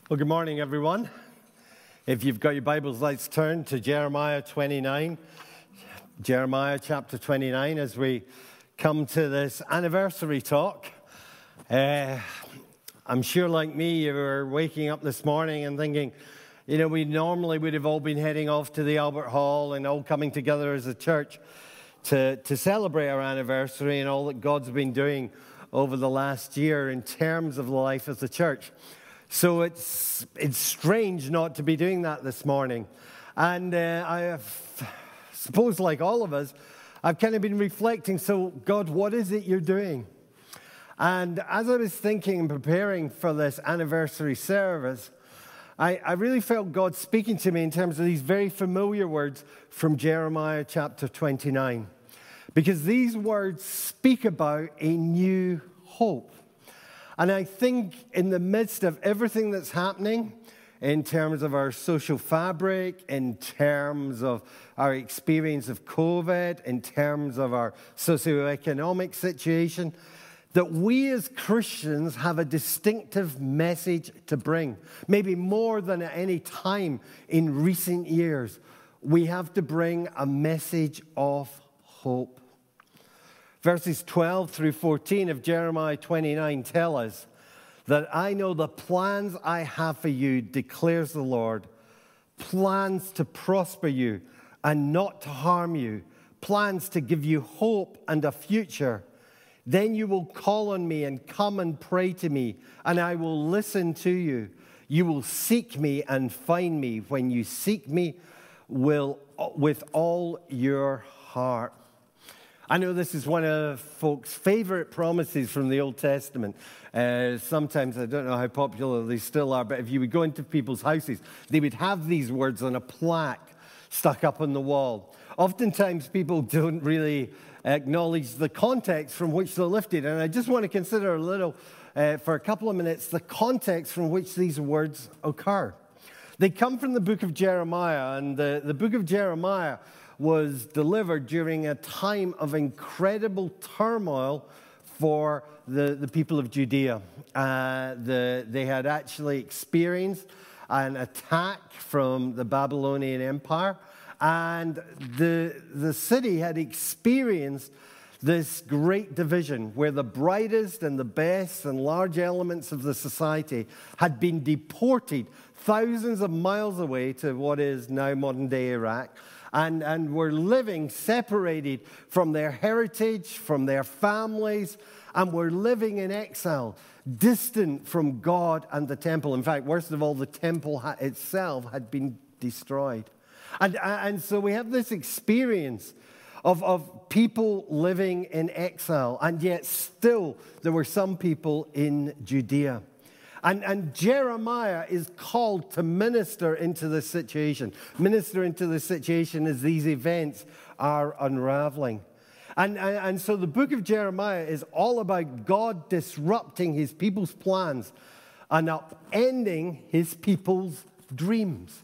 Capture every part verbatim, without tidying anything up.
Well, good morning, everyone. If you've got your Bibles, let's turn to Jeremiah twenty-nine. Jeremiah chapter twenty-nine, as we come to this anniversary talk. Uh, I'm sure, like me, you were waking up this morning and thinking, you know, we normally would have all been heading off to the Albert Hall and all coming together as a church to, to celebrate our anniversary and all that God's been doing over the last year in terms of the life of the church. So it's it's strange not to be doing that this morning. And uh, I have, suppose, like all of us, I've kind of been reflecting, so God, what is it you're doing? And as I was thinking and preparing for this anniversary service, I, I really felt God speaking to me in terms of these very familiar words from Jeremiah chapter twenty-nine. Because these words speak about a new hope. And I think in the midst of everything that's happening, in terms of our social fabric, in terms of our experience of COVID, in terms of our socioeconomic situation, that we as Christians have a distinctive message to bring. Maybe more than at any time in recent years, we have to bring a message of hope. Verses twelve through fourteen of Jeremiah twenty-nine tell us that I know the plans I have for you, declares the Lord, plans to prosper you and not to harm you, plans to give you hope and a future. Then you will call on me and come and pray to me, and I will listen to you. You will seek me and find me when you seek me will, with all your heart. I know this is one of folks' favorite promises from the Old Testament. Uh, sometimes, I don't know how popular they still are, but if you would go into people's houses, they would have these words on a plaque stuck up on the wall. Oftentimes, people don't really acknowledge the context from which they're lifted. And I just want to consider a little, uh, for a couple of minutes, the context from which these words occur. They come from the book of Jeremiah, and the, the book of Jeremiah was delivered during a time of incredible turmoil for the, the people of Judea. Uh, the, they had actually experienced an attack from the Babylonian Empire, and the, the city had experienced this great division where the brightest and the best and large elements of the society had been deported thousands of miles away to what is now modern-day Iraq, and, and were living separated from their heritage, from their families, and were living in exile, distant from God and the temple. In fact, worst of all, the temple itself had been destroyed. And, and so we have this experience of, of people living in exile, and yet still there were some people in Judea. And, and Jeremiah is called to minister into this situation, minister into this situation as these events are unraveling. And, and, and so the book of Jeremiah is all about God disrupting his people's plans and upending his people's dreams.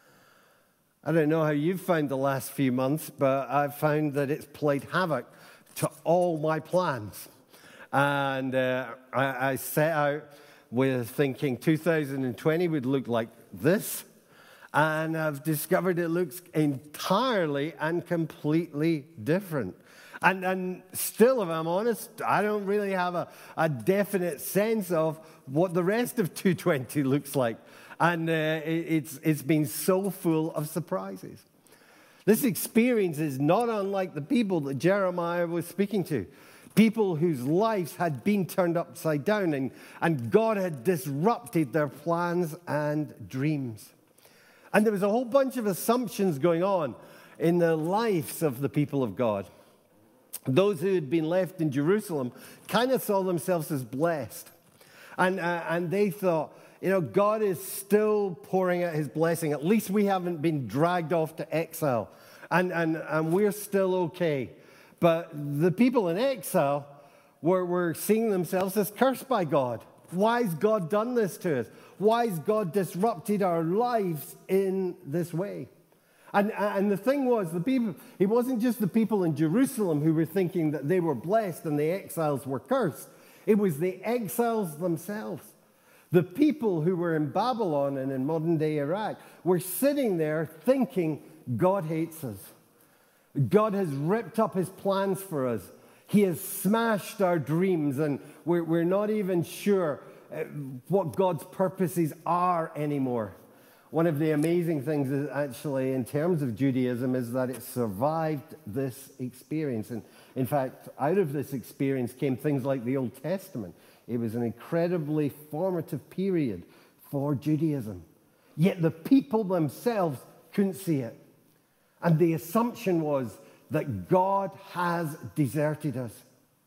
I don't know how you've found the last few months, but I've found that it's played havoc to all my plans. And uh, I, I set out with thinking two thousand twenty would look like this, and I've discovered it looks entirely and completely different. And, and still, if I'm honest, I don't really have a, a definite sense of what the rest of two thousand twenty looks like. And uh, it, it's, it's been so full of surprises. This experience is not unlike the people that Jeremiah was speaking to. People whose lives had been turned upside down, and, and God had disrupted their plans and dreams. And there was a whole bunch of assumptions going on in the lives of the people of God. Those who had been left in Jerusalem kind of saw themselves as blessed. And, uh, and they thought, you know, God is still pouring out his blessing. At least we haven't been dragged off to exile. And, and, and we're still okay. But the people in exile were, were seeing themselves as cursed by God. Why has God done this to us? Why has God disrupted our lives in this way? And, and the thing was, the people, it wasn't just the people in Jerusalem who were thinking that they were blessed and the exiles were cursed. It was the exiles themselves. The people who were in Babylon and in modern-day Iraq were sitting there thinking, God hates us. God has ripped up his plans for us. He has smashed our dreams, and we're, we're not even sure uh, what God's purposes are anymore. One of the amazing things is actually in terms of Judaism is that it survived this experience. And in fact, out of this experience came things like the Old Testament. It was an incredibly formative period for Judaism. Yet the people themselves couldn't see it. And the assumption was that God has deserted us.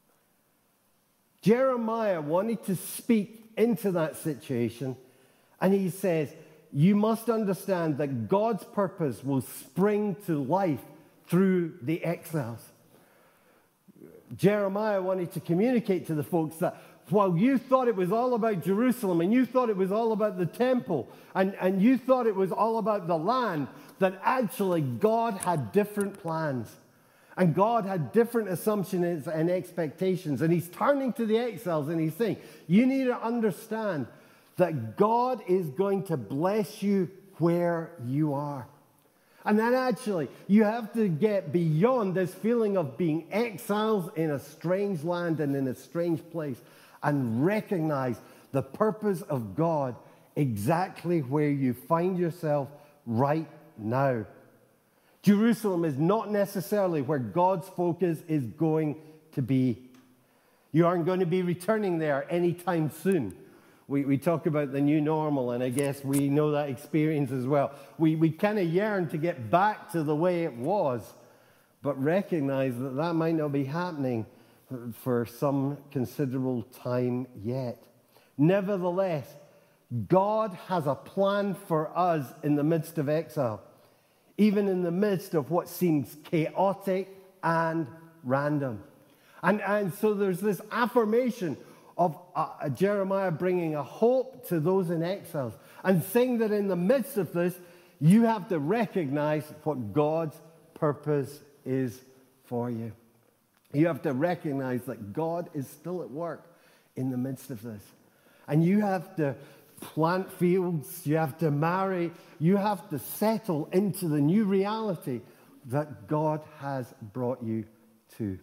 Jeremiah wanted to speak into that situation, and he says, you must understand that God's purpose will spring to life through the exiles. Jeremiah wanted to communicate to the folks that while you thought it was all about Jerusalem and you thought it was all about the temple and, and you thought it was all about the land, that actually God had different plans. And God had different assumptions and expectations. And he's turning to the exiles and he's saying, you need to understand that God is going to bless you where you are. And then actually, you have to get beyond this feeling of being exiles in a strange land and in a strange place and recognize the purpose of God exactly where you find yourself right now. Jerusalem is not necessarily where God's focus is going to be. You aren't going to be returning there anytime soon. We, we talk about the new normal, and I guess we know that experience as well. We, we kind of yearn to get back to the way it was, but recognize that that might not be happening for some considerable time yet. Nevertheless, God has a plan for us in the midst of exile, even in the midst of what seems chaotic and random. And, and so there's this affirmation of uh, Jeremiah bringing a hope to those in exiles and saying that in the midst of this, you have to recognize what God's purpose is for you. You have to recognize that God is still at work in the midst of this. And you have to plant fields, you have to marry, you have to settle into the new reality that God has brought you to.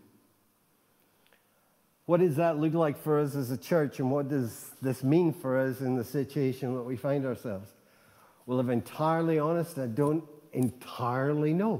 What does that look like for us as a church, and what does this mean for us in the situation that we find ourselves? Well, if entirely honest, I don't entirely know.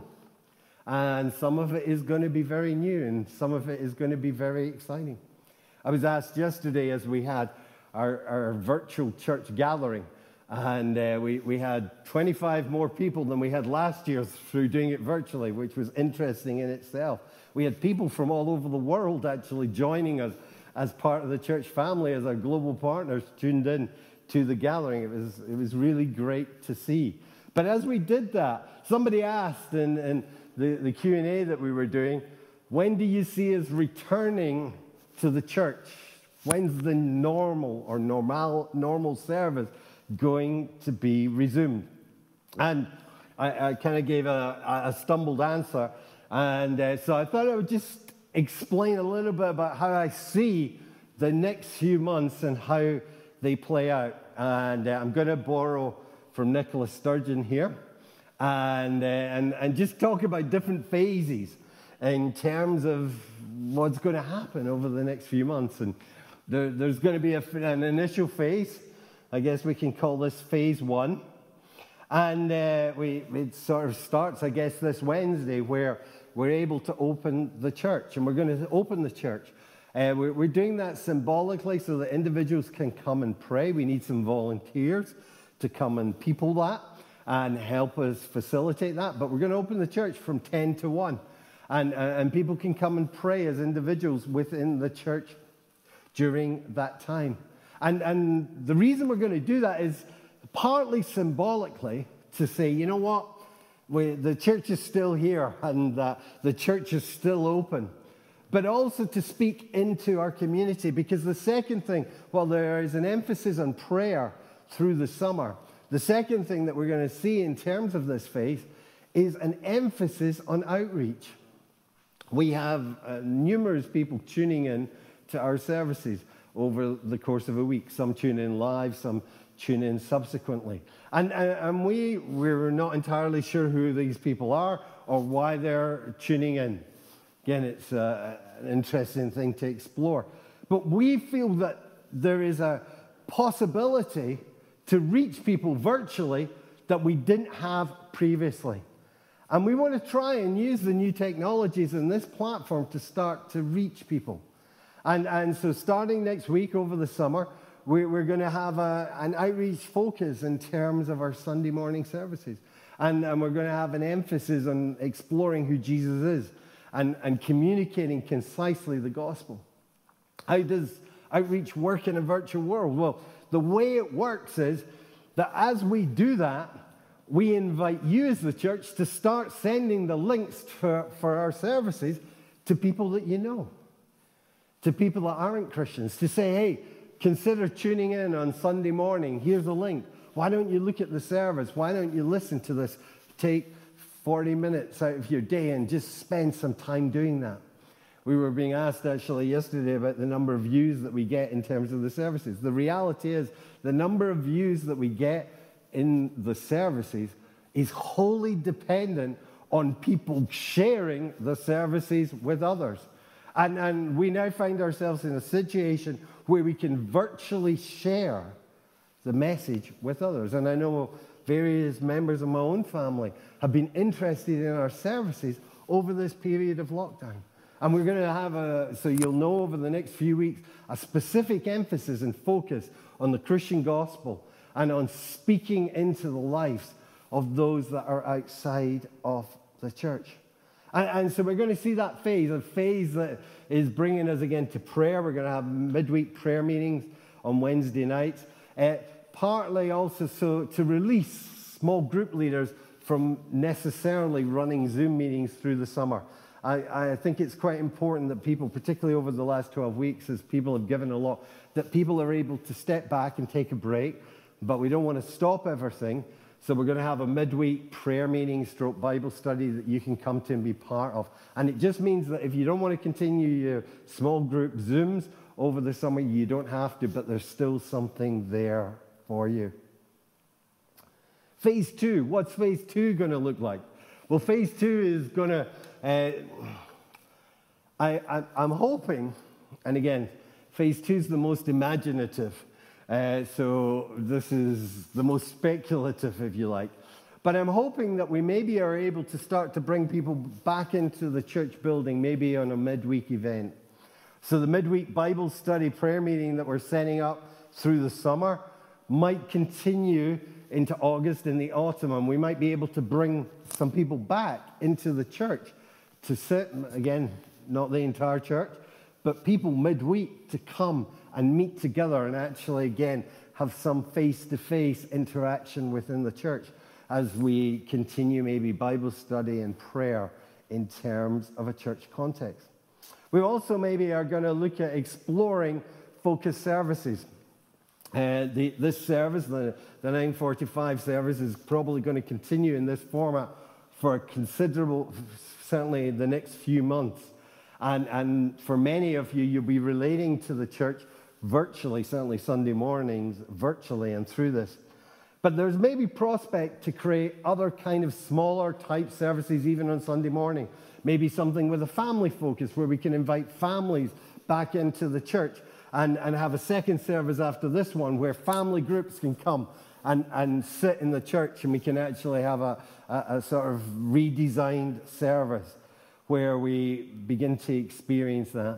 And some of it is going to be very new, and some of it is going to be very exciting. I was asked yesterday as we had our, our virtual church gathering, and uh, we, we had twenty-five more people than we had last year through doing it virtually, which was interesting in itself. We had people from all over the world actually joining us as part of the church family, as our global partners tuned in to the gathering. It was, it was really great to see. But as we did that, somebody asked in, in the, the Q and A that we were doing, when do you see us returning to the church? When's the normal or normal, normal service going to be resumed? And I, I kind of gave a, a stumbled answer. And uh, so I thought I would just explain a little bit about how I see the next few months and how they play out. And uh, I'm going to borrow from Nicola Sturgeon here and, uh, and, and just talk about different phases in terms of what's going to happen over the next few months. And there, there's going to be a, an initial phase. I guess we can call this phase one. And uh, we, it sort of starts, I guess, this Wednesday where we're able to open the church. And we're going to open the church. Uh, we're, we're doing that symbolically so that individuals can come and pray. We need some volunteers to come and people that and help us facilitate that. But we're going to open the church from ten to one. And, uh, and people can come and pray as individuals within the church during that time. And, and the reason we're going to do that is partly symbolically to say, you know what, we, the church is still here and uh, the church is still open. But also to speak into our community, because the second thing, while there is an emphasis on prayer through the summer, the second thing that we're going to see in terms of this faith is an emphasis on outreach. We have uh, numerous people tuning in to our services. over the course of a week. Some tune in live, some tune in subsequently. And, and, and we, we're not entirely sure who these people are or why they're tuning in. Again, it's uh, an interesting thing to explore. But we feel that there is a possibility to reach people virtually that we didn't have previously. And we want to try and use the new technologies in this platform to start to reach people. And, and so starting next week over the summer, we, we're going to have a, an outreach focus in terms of our Sunday morning services. And, and we're going to have an emphasis on exploring who Jesus is and, and communicating concisely the gospel. How does outreach work in a virtual world? Well, the way it works is that as we do that, we invite you as the church to start sending the links for, for our services to people that you know, to people that aren't Christians, to say, hey, consider tuning in on Sunday morning. Here's a link. Why don't you look at the service? Why don't you listen to this? Take forty minutes out of your day and just spend some time doing that. We were being asked actually yesterday about the number of views that we get in terms of the services. The reality is the number of views that we get in the services is wholly dependent on people sharing the services with others. And, and we now find ourselves in a situation where we can virtually share the message with others. And I know various members of my own family have been interested in our services over this period of lockdown. And we're going to have a, so you'll know over the next few weeks, a specific emphasis and focus on the Christian gospel and on speaking into the lives of those that are outside of the church. And, and so we're going to see that phase, a phase that is bringing us again to prayer. We're going to have midweek prayer meetings on Wednesday nights. Uh, partly also so to release small group leaders from necessarily running Zoom meetings through the summer. I, I think it's quite important that people, particularly over the last twelve weeks, as people have given a lot, that people are able to step back and take a break. But we don't want to stop everything. So we're going to have a midweek prayer meeting stroke Bible study that you can come to and be part of. And it just means that if you don't want to continue your small group Zooms over the summer, you don't have to, but there's still something there for you. Phase two. What's phase two going to look like? Well, phase two is going to, uh, I, I, I'm hoping, and again, phase two is the most imaginative. Uh, so this is the most speculative, if you like. But I'm hoping that we maybe are able to start to bring people back into the church building, maybe on a midweek event. So the midweek Bible study prayer meeting that we're setting up through the summer might continue into August in the autumn, and we might be able to bring some people back into the church to sit, again, not the entire church, but people midweek to come and meet together and actually, again, have some face-to-face interaction within the church as we continue maybe Bible study and prayer in terms of a church context. We also maybe are going to look at exploring focus services. Uh, the, this service, the, the nine forty-five service, is probably going to continue in this format for a considerable, certainly the next few months. And, and for many of you, you'll be relating to the church virtually, certainly Sunday mornings, virtually and through this. But there's maybe prospect to create other kind of smaller type services even on Sunday morning. Maybe something with a family focus where we can invite families back into the church and, and have a second service after this one where family groups can come and, and sit in the church and we can actually have a, a, a sort of redesigned service where we begin to experience that.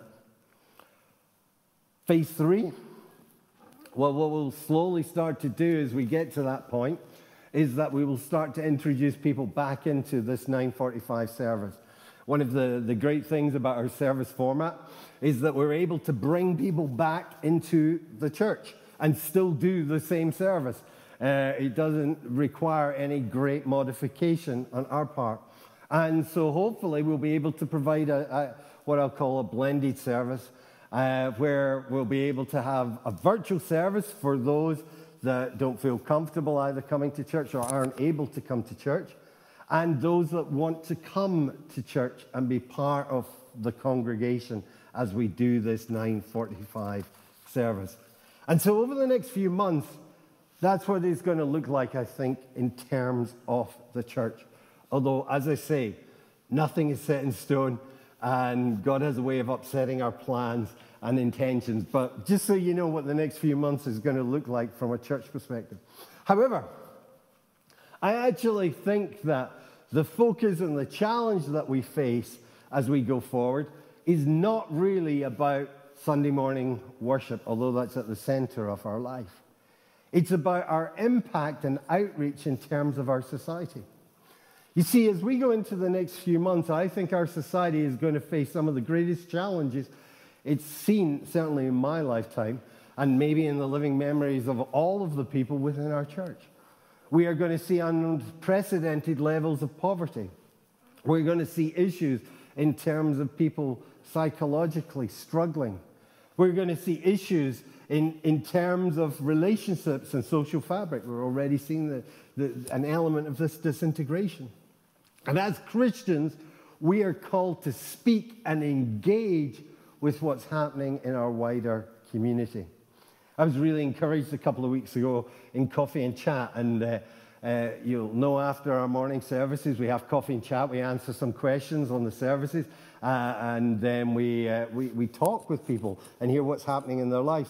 Phase three, well, what we'll slowly start to do as we get to that point is that we will start to introduce people back into this nine forty-five service. One of the, the great things about our service format is that we're able to bring people back into the church and still do the same service. Uh, it doesn't require any great modification on our part. And so hopefully we'll be able to provide a, a what I'll call a blended service, uh, where we'll be able to have a virtual service for those that don't feel comfortable either coming to church or aren't able to come to church, and those that want to come to church and be part of the congregation as we do this nine forty-five service. And so over the next few months, that's what it's going to look like, I think, in terms of the church. Although, as I say, nothing is set in stone, and God has a way of upsetting our plans and intentions. But just so you know what the next few months is going to look like from a church perspective. However, I actually think that the focus and the challenge that we face as we go forward is not really about Sunday morning worship, although that's at the center of our life. It's about our impact and outreach in terms of our society. You see, as we go into the next few months, I think our society is going to face some of the greatest challenges it's seen, certainly in my lifetime, and maybe in the living memories of all of the people within our church. We are going to see unprecedented levels of poverty. We're going to see issues in terms of people psychologically struggling. We're going to see issues in, in terms of relationships and social fabric. We're already seeing the, the, an element of this disintegration. And as Christians, we are called to speak and engage with what's happening in our wider community. I was really encouraged a couple of weeks ago in Coffee and Chat, and uh, uh, you'll know after our morning services, we have Coffee and Chat. We answer some questions on the services, uh, and then we, uh, we, we talk with people and hear what's happening in their lives.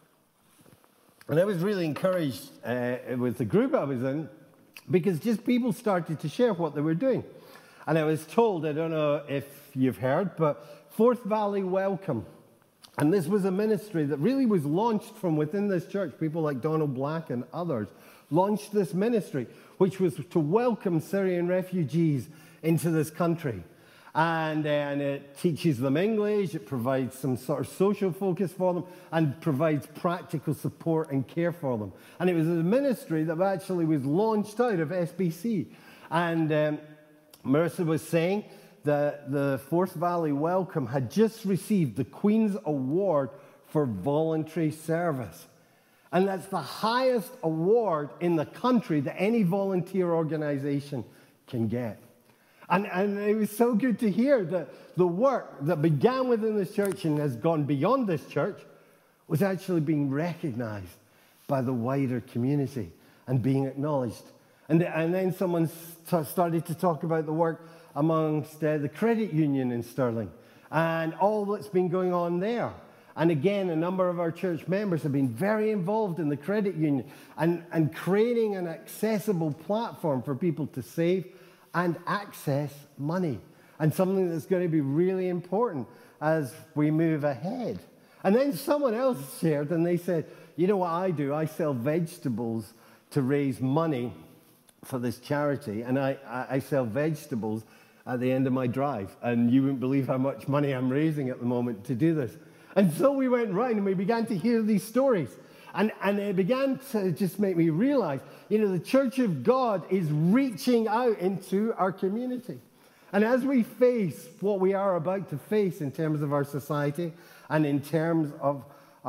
And I was really encouraged uh, with the group I was in, because just people started to share what they were doing. And I was told, I don't know if you've heard, but Forth Valley Welcome. And this was a ministry that really was launched from within this church. People like Donald Black and others launched this ministry, which was to welcome Syrian refugees into this country. And, uh, and it teaches them English, it provides some sort of social focus for them, and provides practical support and care for them. And it was a ministry that actually was launched out of S B C. And um, Marissa was saying that the Forth Valley Welcome had just received the Queen's Award for voluntary service. And that's the highest award in the country that any volunteer organization can get. And, and it was so good to hear that the work that began within this church and has gone beyond this church was actually being recognized by the wider community and being acknowledged. And, and then someone st- started to talk about the work amongst uh, the credit union in Stirling and all that's been going on there. And again, a number of our church members have been very involved in the credit union and, and creating an accessible platform for people to save and access money, and something that's going to be really important as we move ahead. And then someone else shared, and they said, you know what I do? I sell vegetables to raise money for this charity, and I, I sell vegetables at the end of my drive, and you wouldn't believe how much money I'm raising at the moment to do this. And so we went round and we began to hear these stories. And, and it began to just make me realize, you know, the Church of God is reaching out into our community. And as we face what we are about to face in terms of our society and in terms of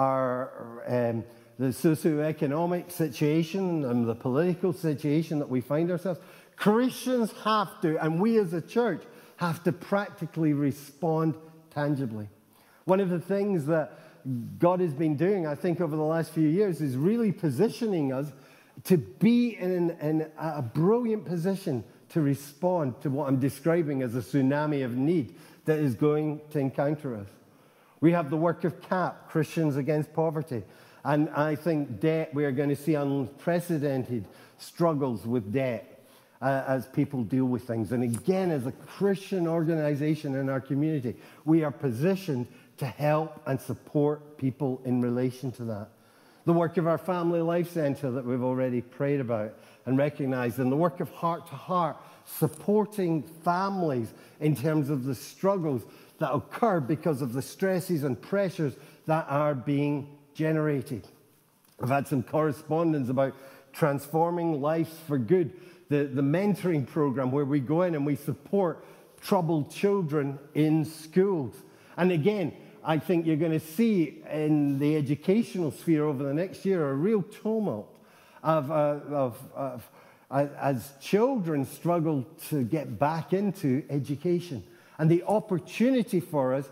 our um, the socioeconomic situation and the political situation that we find ourselves, Christians have to, and we as a church, have to practically respond tangibly. One of the things that God has been doing, I think, over the last few years is really positioning us to be in, in a brilliant position to respond to what I'm describing as a tsunami of need that is going to encounter us. We have the work of CAP, Christians Against Poverty. And I think debt, we are going to see unprecedented struggles with debt uh, as people deal with things. And again, as a Christian organization in our community, we are positioned to help and support people in relation to that. The work of our Family Life Centre that we've already prayed about and recognized, and the work of Heart to Heart, supporting families in terms of the struggles that occur because of the stresses and pressures that are being generated. I've had some correspondence about Transforming Lives for Good, the, the mentoring program where we go in and we support troubled children in schools. And again, I think you're going to see in the educational sphere over the next year a real tumult of, uh, of, of uh, as children struggle to get back into education. And the opportunity for us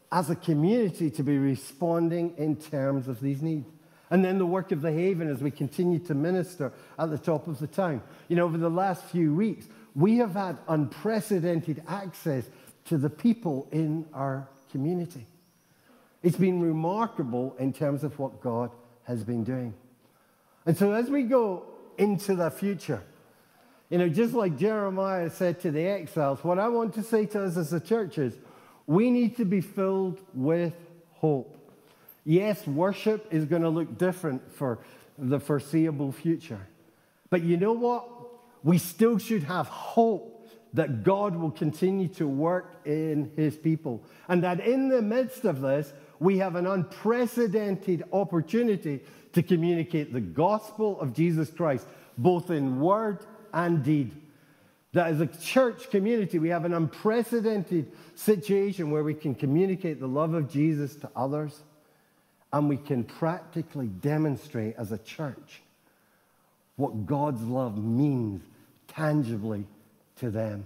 as a community to be responding in terms of these needs. And then the work of the Haven as we continue to minister at the top of the town. You know, over the last few weeks, we have had unprecedented access to the people in our community. It's been remarkable in terms of what God has been doing. And so as we go into the future, you know, just like Jeremiah said to the exiles, what I want to say to us as a church is, we need to be filled with hope. Yes, worship is going to look different for the foreseeable future. But you know what? We still should have hope that God will continue to work in his people. And that in the midst of this, we have an unprecedented opportunity to communicate the gospel of Jesus Christ, both in word and deed. That as a church community, we have an unprecedented situation where we can communicate the love of Jesus to others, and we can practically demonstrate as a church what God's love means tangibly to them.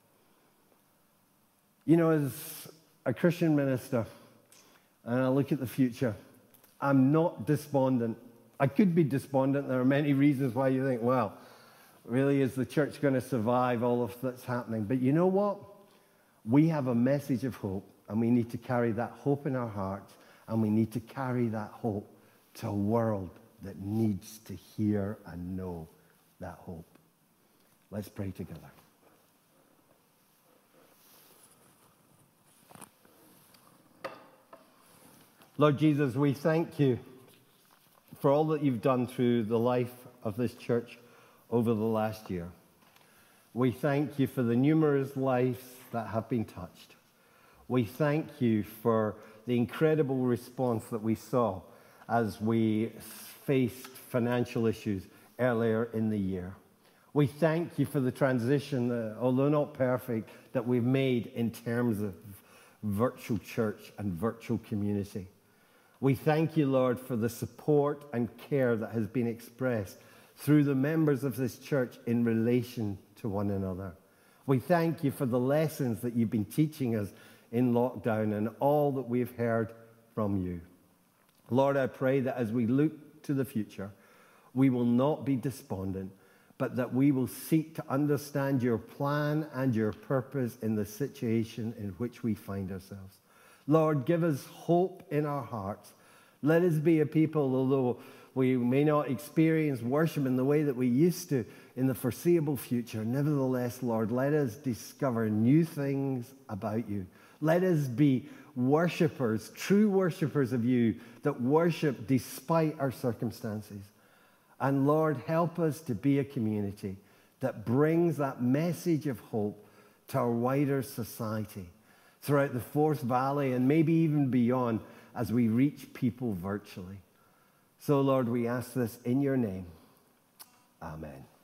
You know, as a Christian minister, and I look at the future, I'm not despondent. I could be despondent. There are many reasons why you think, well, really, is the church going to survive all of that's happening? But you know what? We have a message of hope, and we need to carry that hope in our hearts, and we need to carry that hope to a world that needs to hear and know that hope. Let's pray together. Lord Jesus, we thank you for all that you've done through the life of this church over the last year. We thank you for the numerous lives that have been touched. We thank you for the incredible response that we saw as we faced financial issues earlier in the year. We thank you for the transition, uh, although not perfect, that we've made in terms of virtual church and virtual community. We thank you, Lord, for the support and care that has been expressed through the members of this church in relation to one another. We thank you for the lessons that you've been teaching us in lockdown and all that we've heard from you. Lord, I pray that as we look to the future, we will not be despondent, but that we will seek to understand your plan and your purpose in the situation in which we find ourselves. Lord, give us hope in our hearts. Let us be a people, although we may not experience worship in the way that we used to in the foreseeable future. Nevertheless, Lord, let us discover new things about you. Let us be worshipers, true worshipers of you that worship despite our circumstances. And Lord, help us to be a community that brings that message of hope to our wider society throughout the Forth Valley and maybe even beyond as we reach people virtually. So, Lord, we ask this in your name. Amen.